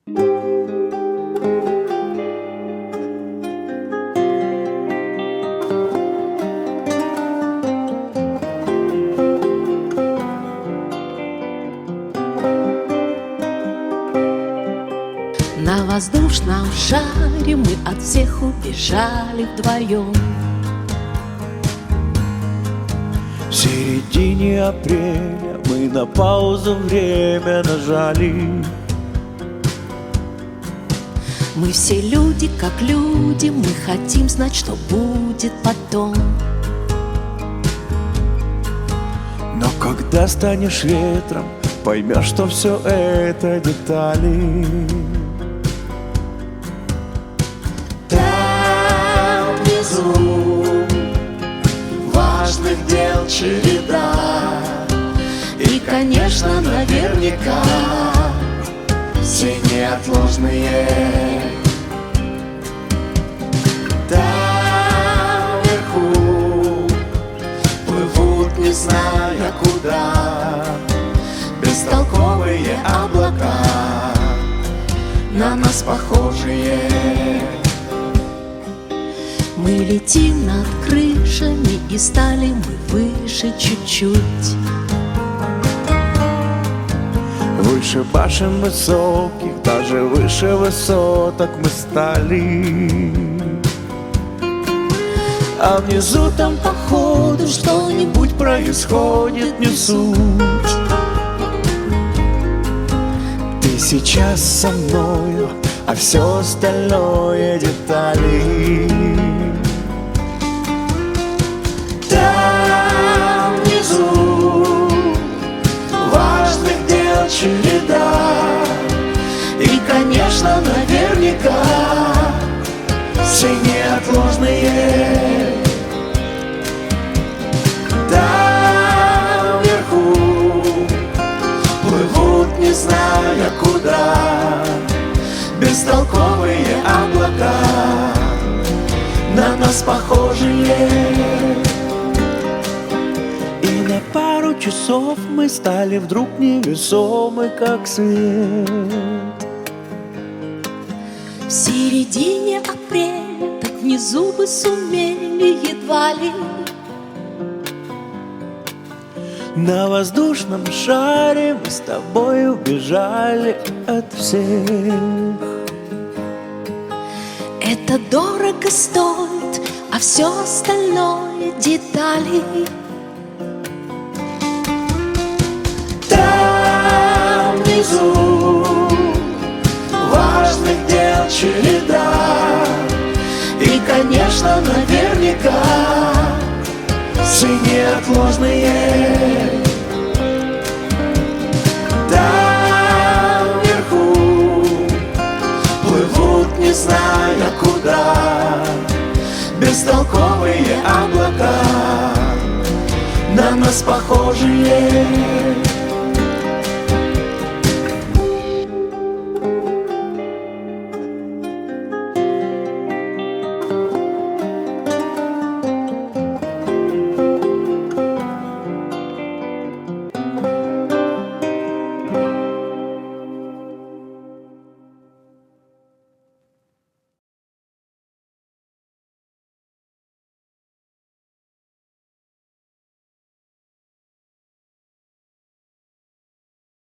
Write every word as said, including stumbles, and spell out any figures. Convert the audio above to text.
На воздушном шаре мы от всех убежали вдвоем. В середине апреля мы на паузу время нажали. Мы все люди как люди, мы хотим знать, что будет потом. Но когда станешь ветром, поймешь, что все это детали. Там внизу важных дел череда, и, конечно, наверняка все неотложные. Там вверху плывут, не зная куда, бестолковые облака, на нас похожие. Мы летим над крышами, и стали мы выше чуть-чуть. Выше башен высоких, даже выше высоток мы стали. А внизу там походу что-нибудь происходит, не суть. Ты сейчас со мною, а все остальное детали. Там внизу важных дел череда, и, конечно, наверняка все неотложные. Там вверху плывут, не зная куда, бестолковые облака, на нас похожие. И на пару часов мы стали вдруг невесомы, как свет. В середине апреля так внизу бы сумели едва ли. На воздушном шаре мы с тобой убежали от всех. Это дорого стоит, а все остальное детали. Там внизу Важных дел череда, и, конечно, наверняка все неотложные. Там вверху плывут, не зная куда, бестолковые облака, на нас похожие.